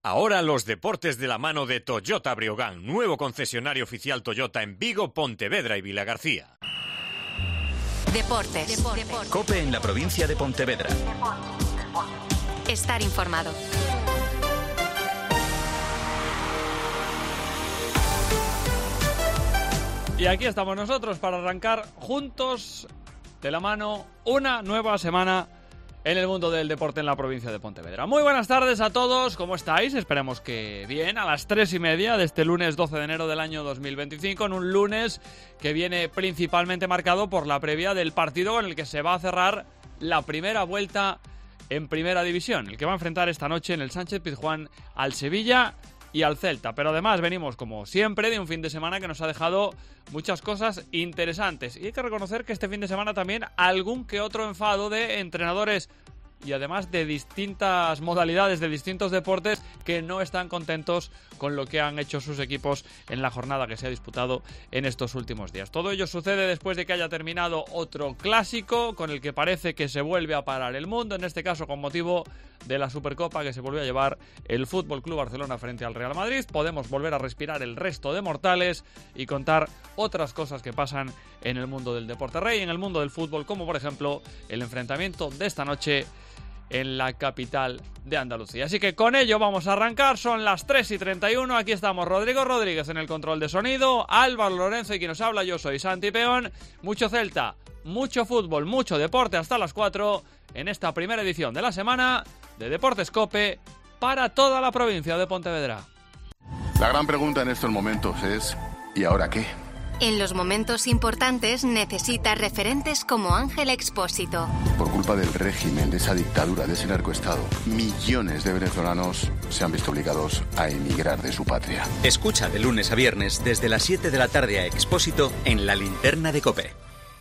Ahora los deportes de la mano de Toyota Breogán, nuevo concesionario oficial Toyota en Vigo, Pontevedra y Vilagarcía. Deportes. COPE en la provincia de Pontevedra. Estar informado. Y aquí estamos nosotros para arrancar juntos de la mano una nueva semana en el mundo del deporte en la provincia de Pontevedra. Muy buenas tardes a todos, ¿cómo estáis? Esperemos que bien, a las 3:30 de este lunes 12 de enero del año 2025, en un lunes que viene principalmente marcado por la previa del partido con el que se va a cerrar la primera vuelta en Primera División, el que va a enfrentar esta noche en el Sánchez Pizjuán al Sevilla y al Celta. Pero además venimos, como siempre, de un fin de semana que nos ha dejado muchas cosas interesantes. Y hay que reconocer que este fin de semana también algún que otro enfado de entrenadores y además de distintas modalidades, de distintos deportes, que no están contentos con lo que han hecho sus equipos en la jornada que se ha disputado en estos últimos días. Todo ello sucede después de que haya terminado otro clásico con el que parece que se vuelve a parar el mundo, en este caso con motivo de la Supercopa que se volvió a llevar el Fútbol Club Barcelona frente al Real Madrid. Podemos volver a respirar el resto de mortales y contar otras cosas que pasan en el mundo del deporte rey, en el mundo del fútbol, como por ejemplo el enfrentamiento de esta noche en la capital de Andalucía. Así que con ello vamos a arrancar, son las 3:31, aquí estamos Rodrigo Rodríguez en el control de sonido, Álvaro Lorenzo y quien nos habla, yo soy Santi Peón. Mucho Celta, mucho fútbol, mucho deporte hasta las 4 en esta primera edición de la semana de Deportes COPE para toda la provincia de Pontevedra. La gran pregunta en estos momentos es ¿y ahora qué? En los momentos importantes necesita referentes como Ángel Expósito. Por culpa del régimen, de esa dictadura, de ese narcoestado, millones de venezolanos se han visto obligados a emigrar de su patria. Escucha de lunes a viernes desde las 7 de la tarde a Expósito en la linterna de COPE.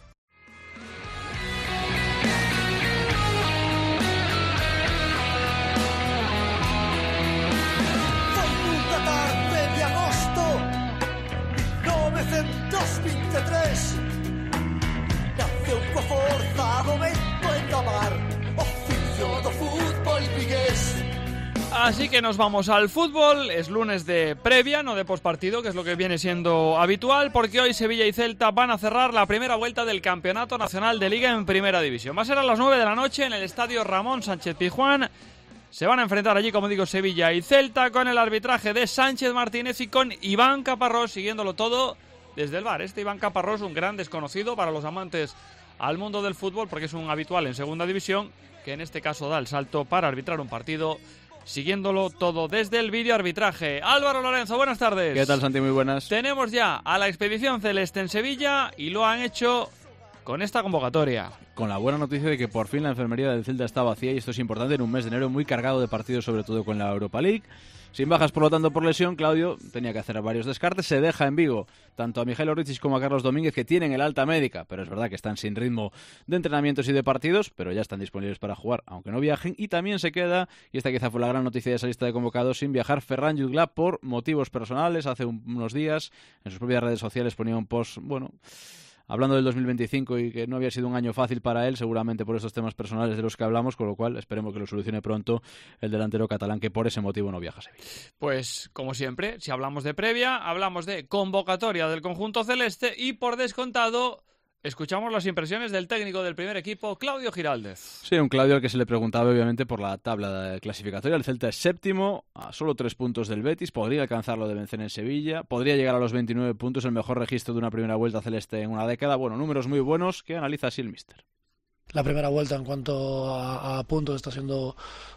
Así que nos vamos al fútbol, es lunes de previa, no de postpartido, que es lo que viene siendo habitual, porque hoy Sevilla y Celta van a cerrar la primera vuelta del Campeonato Nacional de Liga en Primera División. Va a ser a las 9 de la noche en el estadio Ramón Sánchez Pizjuán. Se van a enfrentar allí, como digo, Sevilla y Celta, con el arbitraje de Sánchez Martínez y con Iván Caparrós, siguiéndolo todo desde el bar. Iván Caparrós, un gran desconocido para los amantes al mundo del fútbol, porque es un habitual en Segunda División, que en este caso da el salto para arbitrar un partido, siguiéndolo todo desde el videoarbitraje. Álvaro Lorenzo, buenas tardes. ¿Qué tal, Santi? Muy buenas. Tenemos ya a la expedición celeste en Sevilla y lo han hecho con esta convocatoria. Con la buena noticia de que por fin la enfermería del Celta está vacía, y esto es importante en un mes de enero muy cargado de partidos, sobre todo con la Europa League. Sin bajas, por lo tanto, por lesión, Claudio tenía que hacer varios descartes. Se deja en Vigo tanto a Mijail Orrichis como a Carlos Domínguez, que tienen el alta médica, pero es verdad que están sin ritmo de entrenamientos y de partidos, pero ya están disponibles para jugar, aunque no viajen. Y también se queda, y esta quizá fue la gran noticia de esa lista de convocados, sin viajar Ferran Jutgla por motivos personales. Hace unos días, en sus propias redes sociales, ponía un post, hablando del 2025 y que no había sido un año fácil para él, seguramente por esos temas personales de los que hablamos, con lo cual esperemos que lo solucione pronto el delantero catalán, que por ese motivo no viaja a Sevilla. Pues, como siempre, si hablamos de previa, hablamos de convocatoria del conjunto celeste y, por descontado, escuchamos las impresiones del técnico del primer equipo, Claudio Giraldez. Sí, un Claudio al que se le preguntaba obviamente por la tabla clasificatoria. El Celta es séptimo, a solo 3 puntos del Betis, podría alcanzarlo de vencer en Sevilla, podría llegar a los 29 puntos, el mejor registro de una primera vuelta celeste en una década. Números muy buenos que analiza así el míster. La primera vuelta en cuanto a puntos está siendo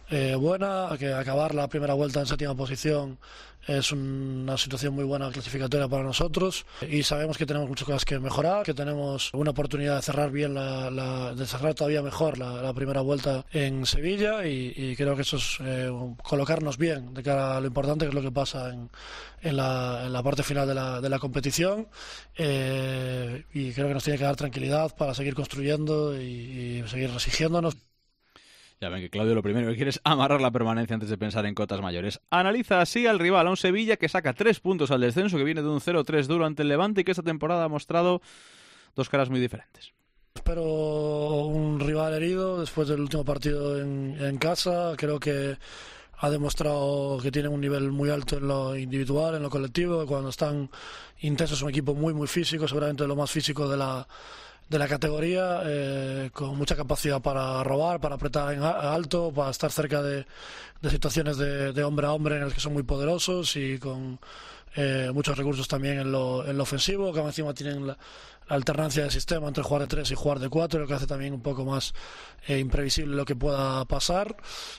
buena, que acabar la primera vuelta en séptima posición es una situación muy buena clasificatoria para nosotros, y sabemos que tenemos muchas cosas que mejorar, que tenemos una oportunidad de cerrar bien de cerrar todavía mejor la primera vuelta en Sevilla, y creo que eso es colocarnos bien de cara a lo importante que es lo que pasa en la parte final de la competición, y creo que nos tiene que dar tranquilidad para seguir construyendo y seguir exigiéndonos. Ya ven que Claudio lo primero que quiere es amarrar la permanencia antes de pensar en cotas mayores. Analiza así al rival, a un Sevilla que saca 3 puntos al descenso, que viene de un 0-3 duro ante el Levante y que esta temporada ha mostrado dos caras muy diferentes. Espero un rival herido después del último partido en casa. Creo que ha demostrado que tienen un nivel muy alto en lo individual, en lo colectivo. Cuando están intensos, es un equipo muy, muy físico, seguramente lo más físico de la categoría, con mucha capacidad para robar, para apretar en alto, para estar cerca de situaciones de hombre a hombre en las que son muy poderosos y con muchos recursos también en lo ofensivo, que encima tienen la alternancia de sistema entre jugar de 3 y jugar de 4, lo que hace también un poco más imprevisible lo que pueda pasar,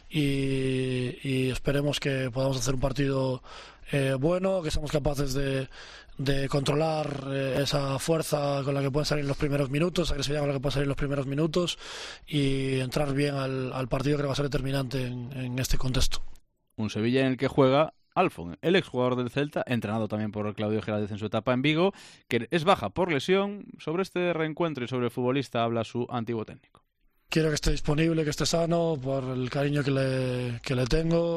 y esperemos que podamos hacer un partido bueno, que seamos capaces de controlar esa fuerza con la que pueden salir los primeros minutos, agresividad con la que pueden salir los primeros minutos, y entrar bien al partido que va a ser determinante en este contexto. Un Sevilla en el que juega Alfon, el exjugador del Celta, entrenado también por Claudio Giraldez en su etapa en Vigo, que es baja por lesión. Sobre este reencuentro y sobre el futbolista habla su antiguo técnico. Quiero que esté disponible, que esté sano, por el cariño que le tengo.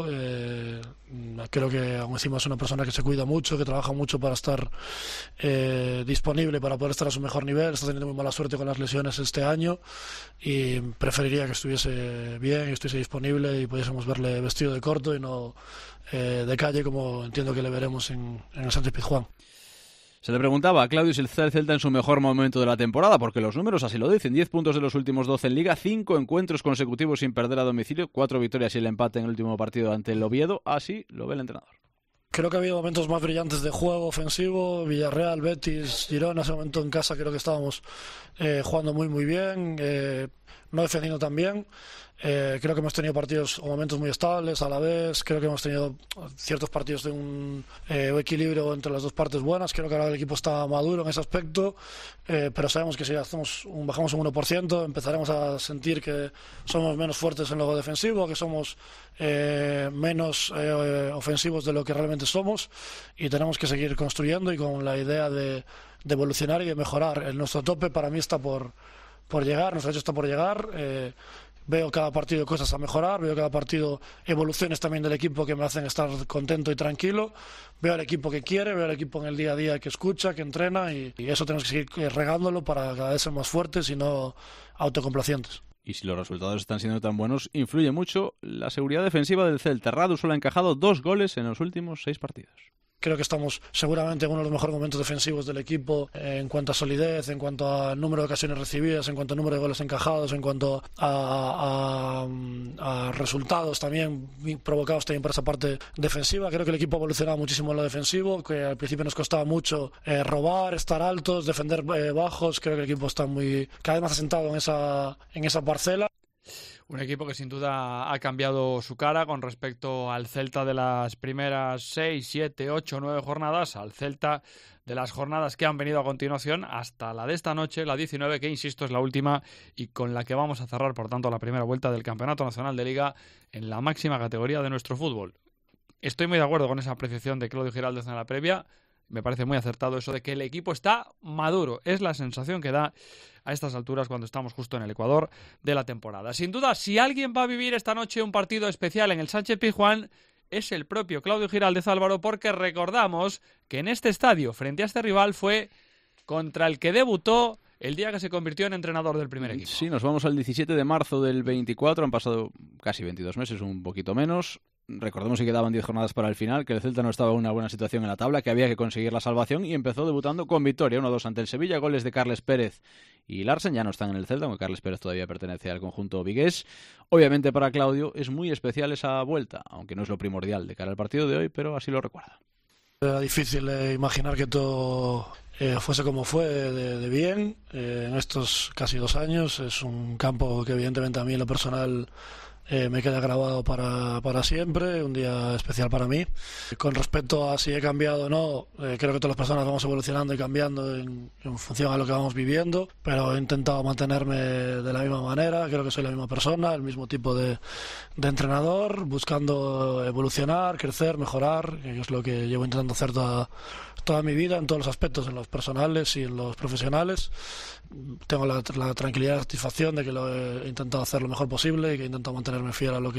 Creo que aún encima es una persona que se cuida mucho, que trabaja mucho para estar disponible, para poder estar a su mejor nivel. Está teniendo muy mala suerte con las lesiones este año y preferiría que estuviese bien, que estuviese disponible y pudiésemos verle vestido de corto y no de calle, como entiendo que le veremos en el Sánchez Pizjuán. Se le preguntaba a Claudio si el Celta en su mejor momento de la temporada, porque los números así lo dicen. 10 puntos de los últimos 12 en Liga, 5 encuentros consecutivos sin perder a domicilio, 4 victorias y el empate en el último partido ante el Oviedo. Así lo ve el entrenador. Creo que ha habido momentos más brillantes de juego ofensivo. Villarreal, Betis, Girona, ese momento en casa creo que estábamos jugando muy muy bien, no defendiendo tan bien. Creo que hemos tenido partidos o momentos muy estables a la vez. Creo que hemos tenido ciertos partidos de un equilibrio entre las dos partes buenas. Creo que ahora el equipo está maduro en ese aspecto, pero sabemos que si bajamos un 1%, empezaremos a sentir que somos menos fuertes en lo defensivo, que somos menos ofensivos de lo que realmente somos, y tenemos que seguir construyendo y con la idea de evolucionar y de mejorar. Nuestro tope para mí está por llegar, nuestro hecho está por llegar. Veo cada partido cosas a mejorar, veo cada partido evoluciones también del equipo que me hacen estar contento y tranquilo. Veo al equipo que quiere, veo al equipo en el día a día que escucha, que entrena, y eso tenemos que seguir regándolo para cada vez ser más fuertes y no autocomplacientes. Y si los resultados están siendo tan buenos, influye mucho la seguridad defensiva del Celta. Radu solo ha encajado 2 goles en los últimos 6 partidos. Creo que estamos seguramente en uno de los mejores momentos defensivos del equipo en cuanto a solidez, en cuanto a número de ocasiones recibidas, en cuanto a número de goles encajados, en cuanto a resultados también provocados también por esa parte defensiva. Creo que el equipo ha evolucionado muchísimo en lo defensivo, que al principio nos costaba mucho robar, estar altos, defender bajos. Creo que el equipo está cada vez más asentado en esa parcela. Un equipo que sin duda ha cambiado su cara con respecto al Celta de las primeras 6, 7, 8, 9 jornadas, al Celta de las jornadas que han venido a continuación, hasta la de esta noche, la 19, que insisto es la última y con la que vamos a cerrar, por tanto, la primera vuelta del Campeonato Nacional de Liga en la máxima categoría de nuestro fútbol. Estoy muy de acuerdo con esa apreciación de Claudio Giraldez en la previa. Me parece muy acertado eso de que el equipo está maduro. Es la sensación que da a estas alturas cuando estamos justo en el ecuador de la temporada. Sin duda, si alguien va a vivir esta noche un partido especial en el Sánchez Pizjuán, es el propio Claudio Giraldez, Álvaro, porque recordamos que en este estadio, frente a este rival, fue contra el que debutó el día que se convirtió en entrenador del primer equipo. Sí, nos vamos al 17 de marzo del 24, han pasado casi 22 meses, un poquito menos. Recordemos que quedaban 10 jornadas para el final, que el Celta no estaba en una buena situación en la tabla, que había que conseguir la salvación, y empezó debutando con victoria 1-2 ante el Sevilla, goles de Carles Pérez y Larsen. Ya no están en el Celta, aunque Carles Pérez todavía pertenece al conjunto vigués. Obviamente para Claudio es muy especial esa vuelta, aunque no es lo primordial de cara al partido de hoy, pero así lo recuerda. Era difícil imaginar que todo fuese como fue de bien en estos casi 2 años. Es un campo que evidentemente a mí en lo personal me queda grabado para siempre, un día especial para mí. Con respecto a si he cambiado o no, creo que todas las personas vamos evolucionando y cambiando en función a lo que vamos viviendo, pero he intentado mantenerme de la misma manera. Creo que soy la misma persona, el mismo tipo de entrenador, buscando evolucionar, crecer, mejorar, que es lo que llevo intentando hacer toda mi vida, en todos los aspectos, en los personales y en los profesionales. Tengo la tranquilidad y la satisfacción de que lo he intentado hacer lo mejor posible y que he intentado mantenerme fiel a lo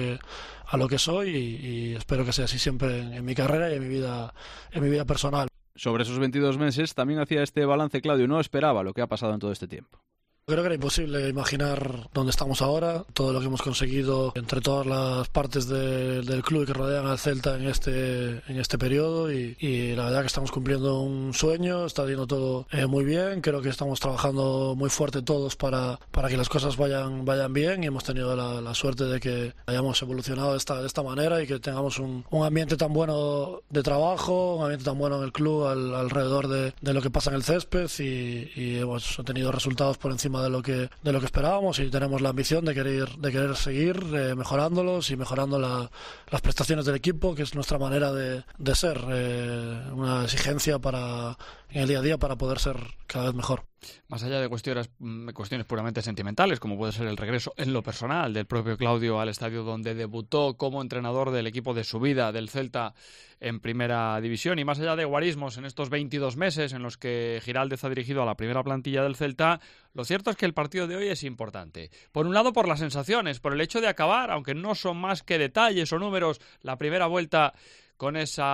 que soy, y espero que sea así siempre en mi carrera y en mi vida personal. Sobre esos 22 meses también hacía este balance Claudio. No esperaba lo que ha pasado en todo este tiempo. Creo que era imposible imaginar dónde estamos ahora, todo lo que hemos conseguido entre todas las partes del club que rodean al Celta en este periodo y la verdad que estamos cumpliendo un sueño, está yendo todo muy bien, creo que estamos trabajando muy fuerte todos para que las cosas vayan bien y hemos tenido la suerte de que hayamos evolucionado de esta manera y que tengamos un ambiente tan bueno de trabajo, un ambiente tan bueno en el club alrededor de lo que pasa en el césped y hemos tenido resultados por encima de lo que esperábamos y tenemos la ambición de querer seguir mejorándolos y mejorando las prestaciones del equipo, que es nuestra manera de ser, una exigencia en el día a día para poder ser cada vez mejor. Más allá de cuestiones puramente sentimentales, como puede ser el regreso en lo personal del propio Claudio al estadio donde debutó como entrenador del equipo de su vida, del Celta, en Primera División, y más allá de guarismos en estos 22 meses en los que Giraldez ha dirigido a la primera plantilla del Celta, lo cierto es que el partido de hoy es importante. Por un lado, por las sensaciones, por el hecho de acabar, aunque no son más que detalles o números, la primera vuelta con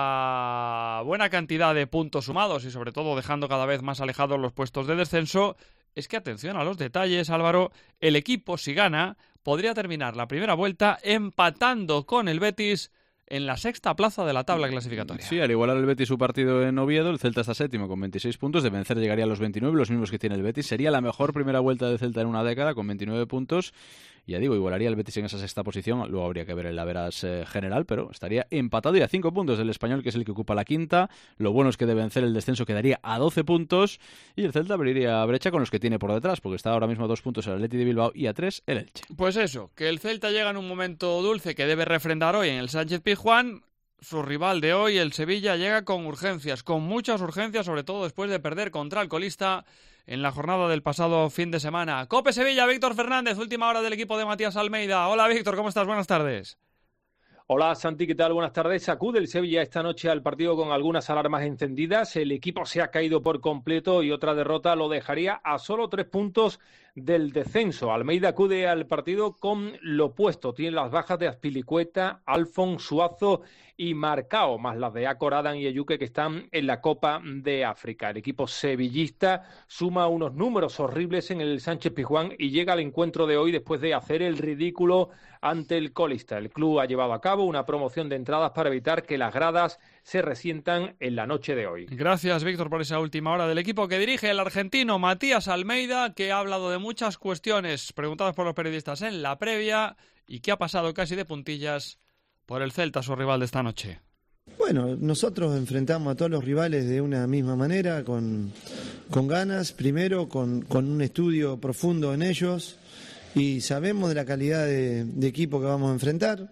esa buena cantidad de puntos sumados y sobre todo dejando cada vez más alejados los puestos de descenso. Es que atención a los detalles, Álvaro, el equipo, si gana, podría terminar la primera vuelta empatando con el Betis en la sexta plaza de la tabla clasificatoria. Sí, al igualar el Betis su partido en Oviedo, el Celta está séptimo con 26 puntos, de vencer llegaría a los 29, los mismos que tiene el Betis. Sería la mejor primera vuelta del Celta en una década, con 29 puntos. Ya digo, igualaría el Betis en esa sexta posición, luego habría que ver el average general, pero estaría empatado y a 5 puntos del Español, que es el que ocupa la quinta. Lo bueno es que de vencer el descenso quedaría a 12 puntos y el Celta abriría brecha con los que tiene por detrás, porque está ahora mismo a 2 puntos el Atleti de Bilbao y a 3 el Elche. Pues eso, que el Celta llega en un momento dulce que debe refrendar hoy en el Sánchez-Pizjuán. Su rival de hoy, el Sevilla, llega con urgencias, con muchas urgencias, sobre todo después de perder contra el colista en la jornada del pasado fin de semana. Cope Sevilla, Víctor Fernández, última hora del equipo de Matías Almeida. Hola Víctor, ¿cómo estás? Buenas tardes. Hola Santi, ¿qué tal? Buenas tardes. Acude el Sevilla esta noche al partido con algunas alarmas encendidas. El equipo se ha caído por completo y otra derrota lo dejaría a solo 3 puntos del descenso. Almeida acude al partido con lo opuesto. Tiene las bajas de Azpilicueta, Alfon, Suazo y Marcao, más las de Akoradan y Eyuke que están en la Copa de África. El equipo sevillista suma unos números horribles en el Sánchez-Pizjuán y llega al encuentro de hoy después de hacer el ridículo ante el colista. El club ha llevado a cabo una promoción de entradas para evitar que las gradas se resientan en la noche de hoy. Gracias, Víctor, por esa última hora del equipo que dirige el argentino Matías Almeida, que ha hablado de muchas cuestiones preguntadas por los periodistas en la previa y que ha pasado casi de puntillas por el Celta, su rival de esta noche. Bueno, nosotros enfrentamos a todos los rivales de una misma manera, con ganas, primero con un estudio profundo en ellos y sabemos de la calidad de equipo que vamos a enfrentar,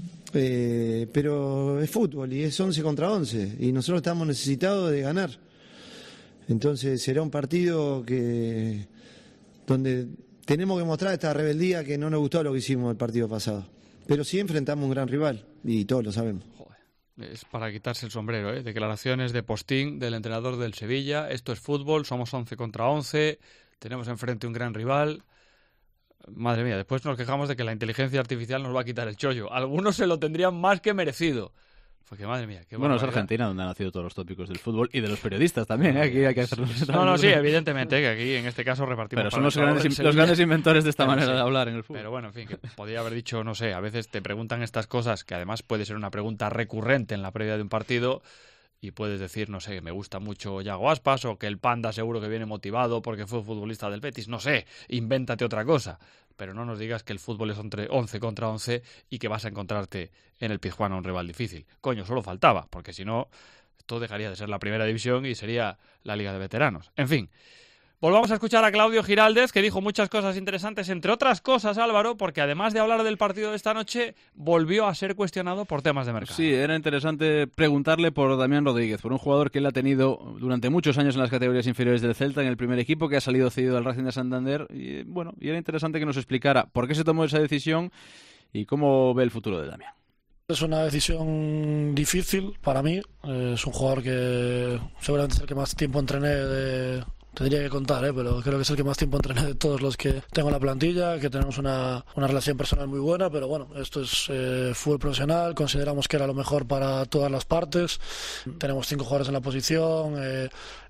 pero es fútbol y es 11 contra 11 y nosotros estamos necesitados de ganar. Entonces será un partido donde tenemos que mostrar esta rebeldía que no nos gustó lo que hicimos el partido pasado. Pero sí enfrentamos a un gran rival, y todos lo sabemos. Joder, es para quitarse el sombrero, ¿eh? Declaraciones de postín del entrenador del Sevilla. Esto es fútbol, somos 11 contra 11, tenemos enfrente un gran rival. Madre mía, después nos quejamos de que la inteligencia artificial nos va a quitar el chollo. Algunos se lo tendrían más que merecido. Porque madre mía, qué bueno, es Argentina donde han nacido todos los tópicos del fútbol y de los periodistas también, ¿eh? Aquí hay que hacerlo. No, sí, evidentemente, que aquí en este caso repartimos. Pero son los grandes inventores de esta manera de hablar en el fútbol. Pero bueno, en fin, que podría haber dicho, no sé, a veces te preguntan estas cosas, que además puede ser una pregunta recurrente en la previa de un partido, y puedes decir, no sé, me gusta mucho Yago Aspas, o que el Panda seguro que viene motivado porque fue futbolista del Betis, no sé, invéntate otra cosa. Pero no nos digas que el fútbol es 11 contra 11 y que vas a encontrarte en el Pizjuán a un rival difícil. Coño, solo faltaba, porque si no, esto dejaría de ser la primera división y sería la Liga de Veteranos. En fin, volvamos a escuchar a Claudio Giraldez, que dijo muchas cosas interesantes, entre otras cosas, Álvaro, porque además de hablar del partido de esta noche, volvió a ser cuestionado por temas de mercado. Sí, era interesante preguntarle por Damián Rodríguez, por un jugador que él ha tenido durante muchos años en las categorías inferiores del Celta, en el primer equipo, que ha salido cedido al Racing de Santander, y bueno, y era interesante que nos explicara por qué se tomó esa decisión y cómo ve el futuro de Damián. Es una decisión difícil para mí, es un jugador que seguramente es el que más tiempo entrené tendría que contar, pero creo que es el que más tiempo entrené de todos los que tengo en la plantilla, que tenemos una relación personal muy buena, pero bueno, esto es fútbol profesional, consideramos que era lo mejor para todas las partes, tenemos 5 jugadores en la posición,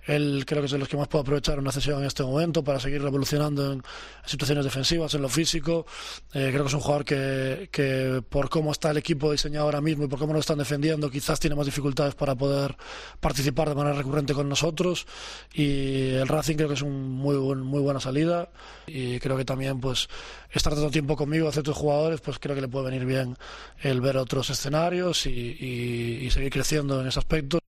él creo que es de los que más puede aprovechar una cesión en este momento para seguir revolucionando en situaciones defensivas, en lo físico. Creo que es un jugador que por cómo está el equipo diseñado ahora mismo y por cómo lo están defendiendo, quizás tiene más dificultades para poder participar de manera recurrente con nosotros, y el Racing creo que es un muy buena salida, y creo que también pues estar tanto tiempo conmigo a ciertos jugadores, pues creo que le puede venir bien el ver otros escenarios y seguir creciendo en ese aspecto.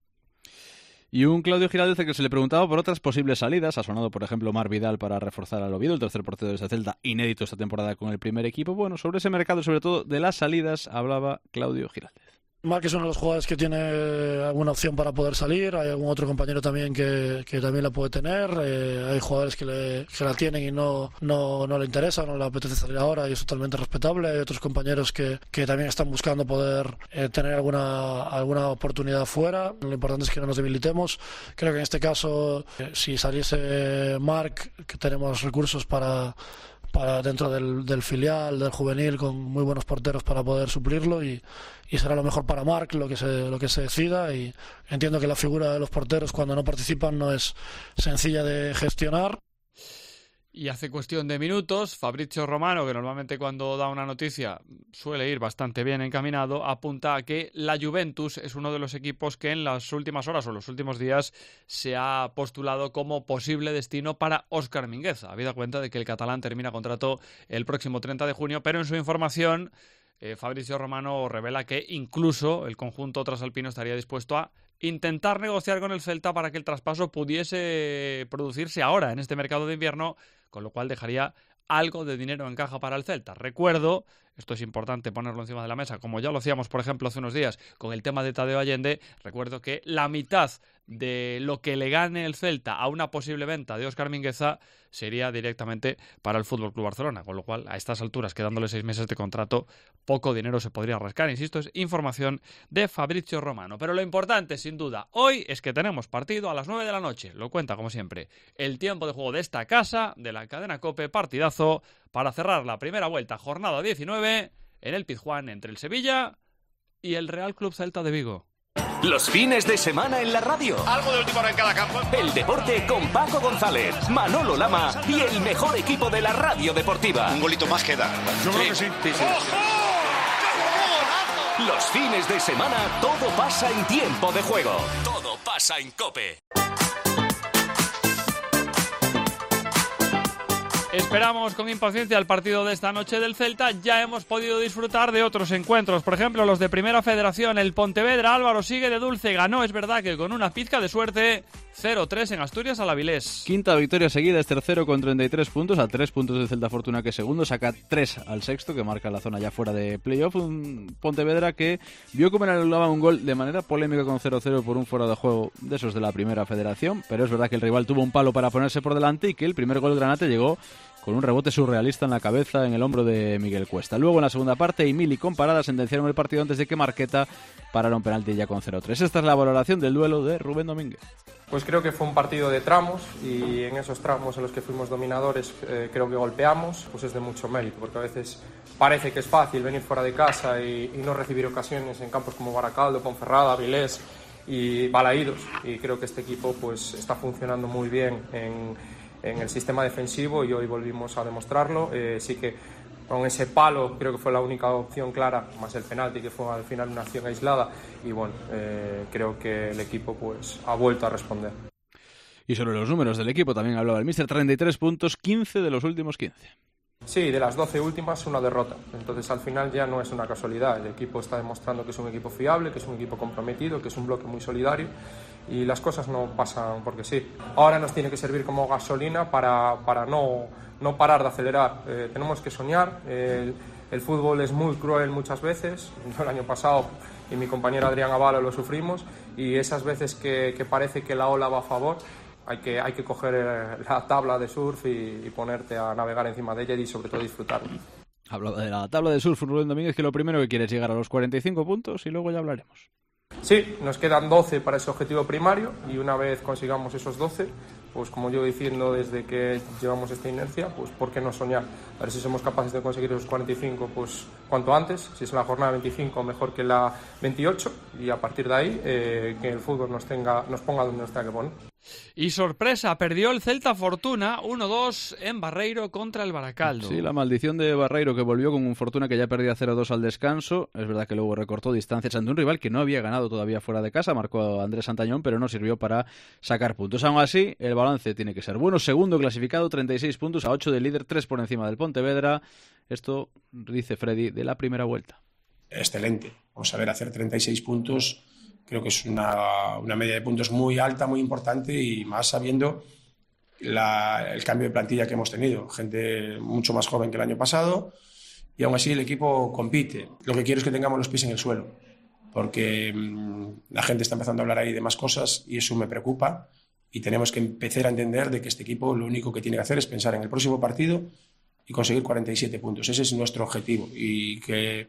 Y un Claudio Giraldez que se le preguntaba por otras posibles salidas. Ha sonado, por ejemplo, Marc Vidal para reforzar al Oviedo, el tercer portero de esta Celta, inédito esta temporada con el primer equipo. Bueno, sobre ese mercado, sobre todo de las salidas, hablaba Claudio Giraldez. Marc es uno de los jugadores que tiene alguna opción para poder salir. Hay algún otro compañero también que también la puede tener. Hay jugadores que la tienen y no le interesa, no le apetece salir ahora, y es totalmente respetable. Hay otros compañeros que también están buscando poder tener alguna oportunidad fuera. Lo importante es que no nos debilitemos. Creo que en este caso, si saliese Marc, que tenemos recursos para dentro del filial, del juvenil, con muy buenos porteros para poder suplirlo, y será lo mejor para Marc lo que se decida. Y entiendo que la figura de los porteros cuando no participan no es sencilla de gestionar. Y hace cuestión de minutos, Fabrizio Romano, que normalmente cuando da una noticia suele ir bastante bien encaminado, apunta a que la Juventus es uno de los equipos que en las últimas horas o los últimos días se ha postulado como posible destino para Óscar Mingueza, habida cuenta de que el catalán termina contrato el próximo 30 de junio, pero en su información Fabrizio Romano revela que incluso el conjunto trasalpino estaría dispuesto a intentar negociar con el Celta para que el traspaso pudiese producirse ahora en este mercado de invierno, con lo cual dejaría algo de dinero en caja para el Celta. Recuerdo, esto es importante ponerlo encima de la mesa, como ya lo hacíamos, por ejemplo, hace unos días con el tema de Tadeo Allende, recuerdo que la mitad de lo que le gane el Celta a una posible venta de Óscar Mingueza sería directamente para el FC Barcelona, con lo cual a estas alturas, quedándole 6 meses de contrato, poco dinero se podría rascar. Insisto, es información de Fabrizio Romano. Pero lo importante, sin duda, hoy es que tenemos partido a las 9 de la noche. Lo cuenta, como siempre, el tiempo de juego de esta casa, de la cadena COPE, partidazo, para cerrar la primera vuelta, jornada 19, en el Pizjuán, entre el Sevilla y el Real Club Celta de Vigo. Los fines de semana en la radio. Algo de última hora en cada campo. El deporte con Paco González, Manolo Lama y el mejor equipo de la radio deportiva. Un golito más queda. Yo creo que sí. Los fines de semana todo pasa en tiempo de juego. Todo pasa en COPE. Esperamos con impaciencia el partido de esta noche del Celta. Ya hemos podido disfrutar de otros encuentros, por ejemplo los de Primera Federación. El Pontevedra, Álvaro sigue de dulce, ganó, es verdad que con una pizca de suerte, 0-3 en Asturias al Avilés. Quinta victoria seguida, es tercero con 33 puntos, a 3 puntos del Celta Fortuna, que es segundo, saca 3 al sexto, que marca la zona ya fuera de playoff. Un Pontevedra que vio cómo anulaba un gol de manera polémica con 0-0 por un fuera de juego de esos de la Primera Federación, pero es verdad que el rival tuvo un palo para ponerse por delante y que el primer gol granate llegó con un rebote surrealista en la cabeza, en el hombro de Miguel Cuesta. Luego en la segunda parte, Emili con parada sentenciaron el partido antes de que Marqueta parara un penalti ya con 0-3. Esta es la valoración del duelo de Rubén Domínguez. Pues creo que fue un partido de tramos, y en esos tramos en los que fuimos dominadores creo que golpeamos, pues es de mucho mérito, porque a veces parece que es fácil venir fuera de casa y no recibir ocasiones en campos como Baracaldo, Ponferrada, Avilés y Balaídos, y creo que este equipo pues está funcionando muy bien en el sistema defensivo, y hoy volvimos a demostrarlo. Sí que con ese palo creo que fue la única opción clara, más el penalti, que fue al final una acción aislada, y bueno, creo que el equipo pues ha vuelto a responder. Y sobre los números del equipo también hablaba el míster, 33 puntos, 15 de los últimos 15. Sí, de las 12 últimas una derrota, entonces al final ya no es una casualidad. El equipo está demostrando que es un equipo fiable, que es un equipo comprometido, que es un bloque muy solidario, y las cosas no pasan porque sí. Ahora nos tiene que servir como gasolina para no parar de acelerar. Tenemos que soñar. El fútbol es muy cruel muchas veces. El año pasado y mi compañero Adrián Avalo lo sufrimos, y esas veces que parece que la ola va a favor, hay que coger la tabla de surf y ponerte a navegar encima de ella y sobre todo disfrutarla. Hablaba de la tabla de surf Rubén Domínguez, que lo primero que quiere es llegar a los 45 puntos y luego ya hablaremos. Sí, nos quedan 12 para ese objetivo primario, y una vez consigamos esos 12, pues como llevo diciendo desde que llevamos esta inercia, pues ¿por qué no soñar? A ver si somos capaces de conseguir esos 45 pues cuanto antes, si es la jornada 25 mejor que la 28, y a partir de ahí que el fútbol nos ponga donde nos tenga que poner. Y sorpresa, perdió el Celta Fortuna 1-2 en Barreiro contra el Baracaldo. Sí, la maldición de Barreiro, que volvió con un Fortuna que ya perdía 0-2 al descanso. Es verdad que luego recortó distancias ante un rival que no había ganado todavía fuera de casa. Marcó Andrés Santañón, pero no sirvió para sacar puntos. Aún así, el balance tiene que ser bueno. Segundo clasificado, 36 puntos a 8 del líder, 3 por encima del Pontevedra. Esto dice Freddy de la primera vuelta. Excelente. Vamos a ver, hacer 36 puntos... Creo que es una media de puntos muy alta, muy importante, y más sabiendo el cambio de plantilla que hemos tenido. Gente mucho más joven que el año pasado, y aún así el equipo compite. Lo que quiero es que tengamos los pies en el suelo, porque la gente está empezando a hablar ahí de más cosas y eso me preocupa, y tenemos que empezar a entender de que este equipo lo único que tiene que hacer es pensar en el próximo partido y conseguir 47 puntos. Ese es nuestro objetivo, y que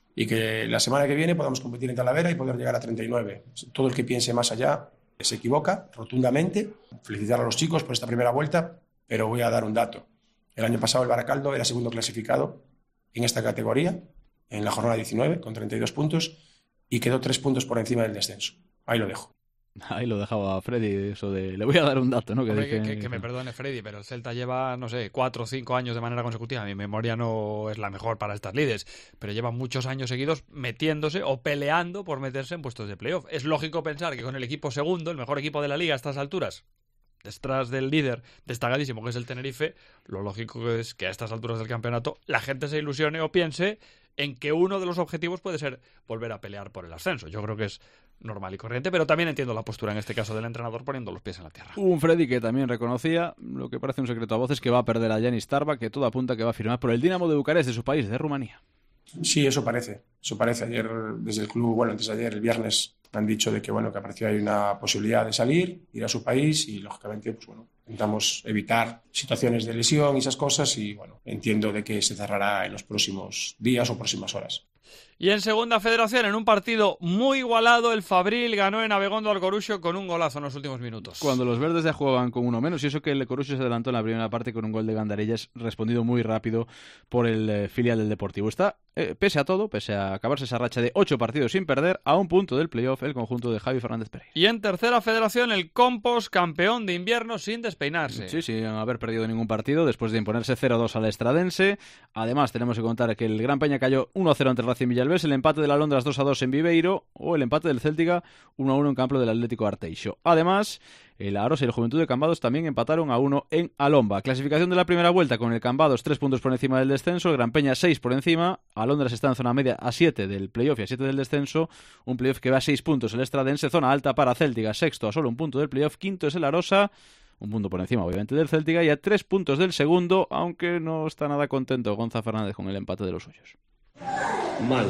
la semana que viene podamos competir en Talavera y poder llegar a 39. Todo el que piense más allá se equivoca rotundamente. Felicitar a los chicos por esta primera vuelta, pero voy a dar un dato. El año pasado el Baracaldo era segundo clasificado en esta categoría, en la jornada 19, con 32 puntos, y quedó 3 puntos por encima del descenso. Ahí lo dejo. Ahí lo dejaba Freddy, eso de... Le voy a dar un dato, ¿no? Que me perdone Freddy, pero el Celta lleva, 4 o 5 años de manera consecutiva. Mi memoria no es la mejor para estas lides, pero lleva muchos años seguidos metiéndose o peleando por meterse en puestos de playoff. Es lógico pensar que con el equipo segundo, el mejor equipo de la liga a estas alturas, detrás del líder destacadísimo que es el Tenerife, lo lógico es que a estas alturas del campeonato la gente se ilusione o piense en que uno de los objetivos puede ser volver a pelear por el ascenso. Yo creo que es normal y corriente, pero también entiendo la postura en este caso del entrenador poniendo los pies en la tierra. Un Freddy que también reconocía, lo que parece un secreto a voces, que va a perder a Yanis Tarba, que todo apunta que va a firmar por el Dinamo de Bucarest de su país, de Rumanía. Sí, eso parece. Ayer desde el club, antes de ayer, el viernes, me han dicho de que que apareció ahí una posibilidad de salir, ir a su país, y lógicamente intentamos evitar situaciones de lesión y esas cosas, y entiendo de que se cerrará en los próximos días o próximas horas. Y en segunda federación, en un partido muy igualado, el Fabril ganó en Abegondo al Coruxo con un golazo en los últimos minutos. Cuando los verdes ya jugaban con uno menos, y eso que el Coruxo se adelantó en la primera parte con un gol de Gandarillas respondido muy rápido por el filial del Deportivo. Está, pese a todo, pese a acabarse esa racha de 8 partidos sin perder, a un punto del playoff el conjunto de Javi Fernández Pereira. Y en tercera federación, el Compos, campeón de invierno sin despeinarse. Sí, sin haber perdido ningún partido, después de imponerse 0-2 al Estradense. Además, tenemos que contar que el Gran Peña cayó 1-0 ante Racing Villalbés, el empate de la Alondras 2-2 en Viveiro, o el empate del Céltica 1-1 en campo del Atlético Arteixo. Además, el Arosa y el Juventud de Cambados también empataron 1-1 en Alomba. Clasificación de la primera vuelta con el Cambados 3 puntos por encima del descenso, el Gran Peña 6 por encima, Alondras está en zona media a 7 del playoff y a 7 del descenso, un playoff que va a 6 puntos el Estradense, zona alta para Céltica, sexto a solo un punto del playoff, quinto es el Arosa, un punto por encima obviamente del Céltica, y a 3 puntos del segundo, aunque no está nada contento Gonza Fernández con el empate de los suyos. Mal,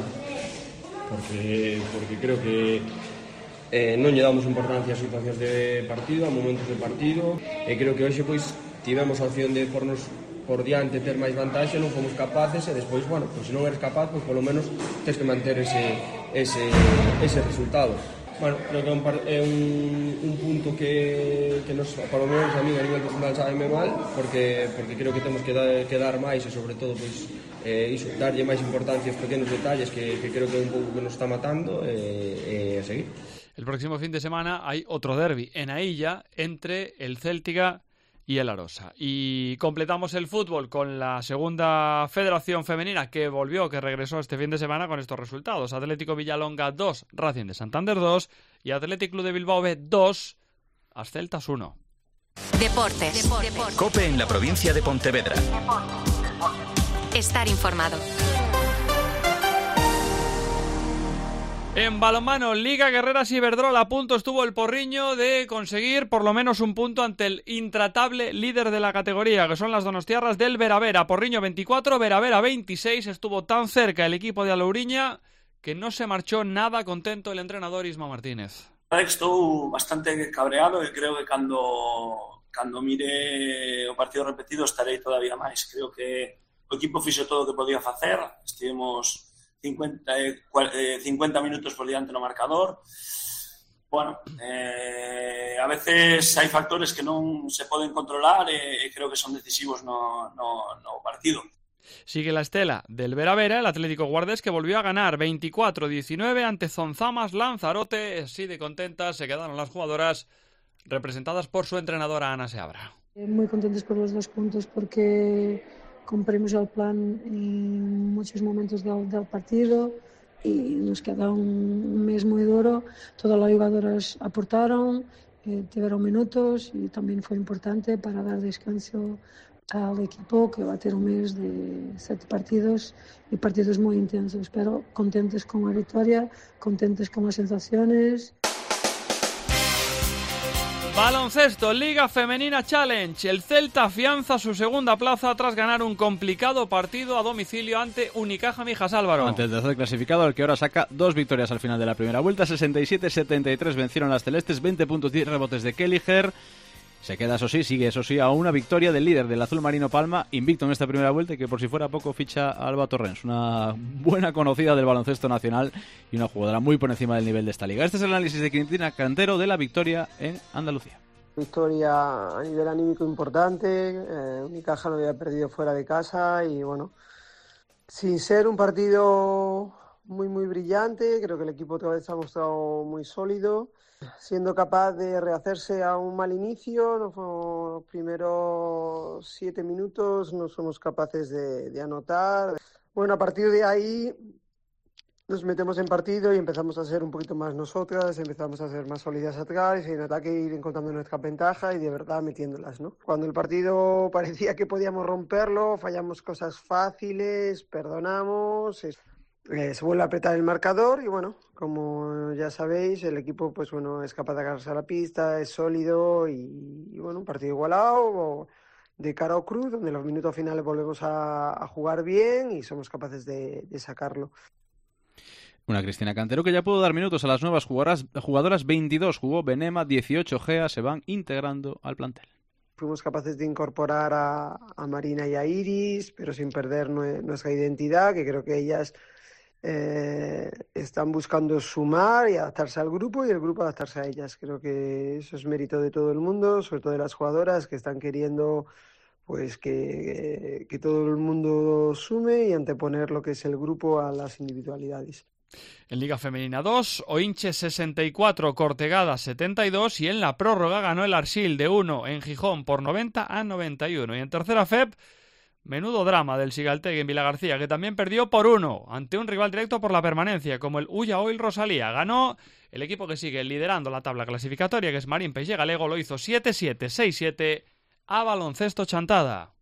porque creo que non lle damos importancia a situacións de partido, a momentos de partido, e creo que hoxe tivemos a opción de pornos por diante, ter máis vantaxe, non fomos capaces, e despois, se non eres capaz, polo menos tens que manter ese resultado. Creo que é un punto que nos, polo menos a mí a nivel personal sábeme mal, porque creo que temos que dar máis, e sobre todo darlle máis importancia aos pequenos detalles que creo que é un pouco que nos está matando, e a seguir. El próximo fin de semana hay otro derbi en Ailla entre el Céltica y el Arosa. Y completamos el fútbol con la segunda federación femenina que regresó este fin de semana con estos resultados. Atlético Villalonga 2, Racing de Santander 2 y Atlético Club de Bilbao B 2, Asceltas 1. Deportes. COPE en la provincia de Pontevedra. Estar informado. En balonmano, Liga Guerreras Iberdrola, a punto estuvo el Porriño de conseguir por lo menos un punto ante el intratable líder de la categoría, que son las donostiarras del Veravera. Porriño 24, Veravera 26, estuvo tan cerca el equipo de Alouriña que no se marchó nada contento el entrenador Isma Martínez. Estou bastante cabreado e creo que cando mire o partido repetido estarei todavía máis. Creo que o equipo fixo todo o que podía facer, estivemos 50 minutos por diante no marcador. A veces hai factores que non se poden controlar e creo que son decisivos no partido. Sigue la estela del Vera Vera, el Atlético Guardés, que volvió a ganar 24-19 ante Zonzamas Lanzarote. Así de contentas se quedaron las jugadoras, representadas por su entrenadora Ana Seabra. Muy contentos por los 2 puntos porque cumplimos el plan en muchos momentos del partido y nos queda un mes muy duro. Todas las jugadoras aportaron, tuvieron minutos y también fue importante para dar descanso al equipo, que va a tener un mes de 7 partidos y partidos muy intensos, pero contentos con la victoria, contentos con las sensaciones. Baloncesto, Liga Femenina Challenge. El Celta afianza su segunda plaza tras ganar un complicado partido a domicilio ante Unicaja Mijas, Álvaro. Ante el tercer clasificado, el que ahora saca 2 victorias al final de la primera vuelta. 67-73 vencieron las celestes, 20 puntos, 10 rebotes de Kelliher. Se queda, sigue a una victoria del líder del azul marino Palma, invicto en esta primera vuelta, y que por si fuera poco ficha a Alba Torrens, una buena conocida del baloncesto nacional y una jugadora muy por encima del nivel de esta liga. Este es el análisis de Cristina Cantero de la victoria en Andalucía. Victoria a nivel anímico importante, Unicaja no había perdido fuera de casa y bueno, sin ser un partido muy brillante, creo que el equipo otra vez se ha mostrado muy sólido, siendo capaz de rehacerse a un mal inicio. Los primeros 7 minutos no somos capaces de anotar. Bueno, a partir de ahí nos metemos en partido y empezamos a ser un poquito más nosotras, empezamos a ser más sólidas atrás y en ataque ir encontrando nuestra ventaja y de verdad metiéndolas, ¿no? Cuando el partido parecía que podíamos romperlo, fallamos cosas fáciles, perdonamos, se vuelve a apretar el marcador y bueno, como ya sabéis, el equipo pues bueno es capaz de agarrarse a la pista, es sólido y bueno, un partido igualado de cara o cruz, donde en los minutos finales volvemos a jugar bien y somos capaces de sacarlo. Una Cristina Cantero que ya pudo dar minutos a las nuevas jugadoras. 22 jugó Benema, 18 Gea, se van integrando al plantel. Fuimos capaces de incorporar a Marina y a Iris, pero sin perder nuestra identidad, que creo que ellas están buscando sumar y adaptarse al grupo y el grupo adaptarse a ellas. Creo que eso es mérito de todo el mundo, sobre todo de las jugadoras que están queriendo pues que todo el mundo sume y anteponer lo que es el grupo a las individualidades. En Liga Femenina 2, Oinche 64, Cortegada 72 y en la prórroga ganó el Arsil de 1 en Gijón por 90-91. Y en tercera FEP, menudo drama del Sigaltegui en Vilagarcía, que también perdió por 1 ante un rival directo por la permanencia como el Ulla Oil Rosalía. Ganó el equipo que sigue liderando la tabla clasificatoria, que es Marín Peix Galego, lo hizo 7-7, 6-7 a Baloncesto Chantada.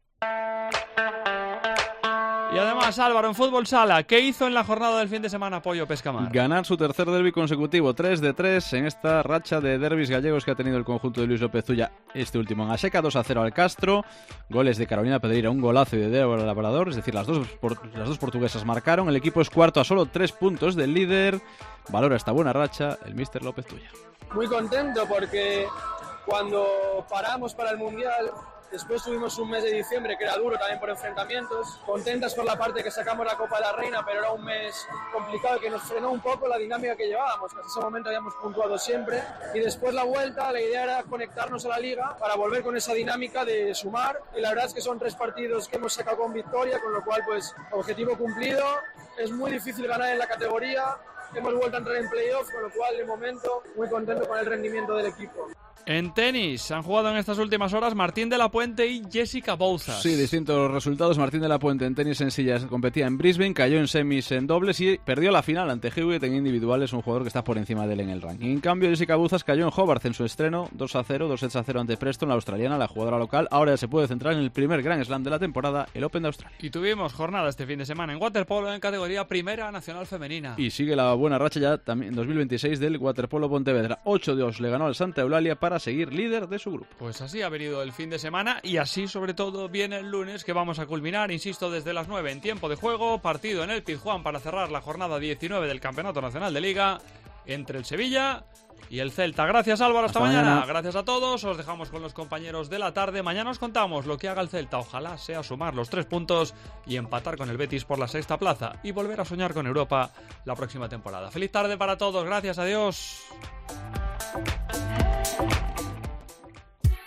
Y además, Álvaro, en fútbol sala, ¿qué hizo en la jornada del fin de semana Pollo Pescamar? Ganar su tercer derbi consecutivo, 3-3 en esta racha de derbis gallegos que ha tenido el conjunto de Luis López Zulla, este último en Aseca, 2-0 al Castro, goles de Carolina Pedreira, un golazo y de Débora Labrador, es decir, las dos portuguesas marcaron, el equipo es cuarto a solo 3 puntos del líder, valora esta buena racha el míster López Zulla. Muy contento porque cuando paramos para el Mundial, después tuvimos un mes de diciembre que era duro también por enfrentamientos. Contentas por la parte que sacamos la Copa de la Reina, pero era un mes complicado que nos frenó un poco la dinámica que llevábamos. Hasta ese momento habíamos puntuado siempre. Y después la vuelta, la idea era conectarnos a la Liga para volver con esa dinámica de sumar. Y la verdad es que son 3 partidos que hemos sacado con victoria, con lo cual, pues, objetivo cumplido. Es muy difícil ganar en la categoría. Hemos vuelto a entrar en playoff, con lo cual, de momento, muy contento con el rendimiento del equipo. En tenis han jugado en estas últimas horas Martín de la Puente y Jessica Bouzas. Sí, distintos resultados. Martín de la Puente en tenis en sillas competía en Brisbane, cayó en semis en dobles y perdió la final ante Hewitt en individuales, un jugador que está por encima de él en el ranking. En cambio, Jessica Bouzas cayó en Hobart en su estreno, 2-0, 2-0 ante Preston, la australiana, la jugadora local. Ahora ya se puede centrar en el primer Grand Slam de la temporada, el Open de Australia. Y tuvimos jornada este fin de semana en waterpolo en categoría Primera Nacional Femenina. Y sigue la buena racha ya también en 2026 del waterpolo Pontevedra. 8-2 le ganó al Santa Eulalia para seguir líder de su grupo. Pues así ha venido el fin de semana y así sobre todo viene el lunes, que vamos a culminar, insisto, desde las 9 en tiempo de juego, partido en el Pizjuán para cerrar la jornada 19 del Campeonato Nacional de Liga entre el Sevilla y el Celta. Gracias, Álvaro, hasta mañana. Gracias a todos, os dejamos con los compañeros de la tarde. Mañana os contamos lo que haga el Celta, ojalá sea sumar los 3 puntos y empatar con el Betis por la 6ª plaza y volver a soñar con Europa la próxima temporada. Feliz tarde para todos, gracias, adiós.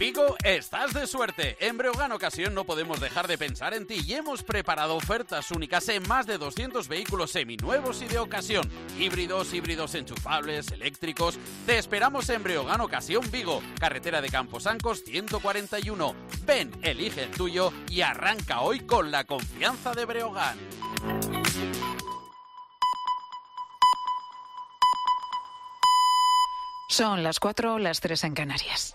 Vigo estás de suerte. En Breogán Ocasión no podemos dejar de pensar en ti y hemos preparado ofertas únicas en más de 200 vehículos seminuevos y de ocasión. Híbridos enchufables, eléctricos. Te esperamos en Breogán Ocasión Vigo, carretera de Camposancos 141. Ven, elige el tuyo y arranca hoy con la confianza de Breogán. Son las 4, las 3 en Canarias.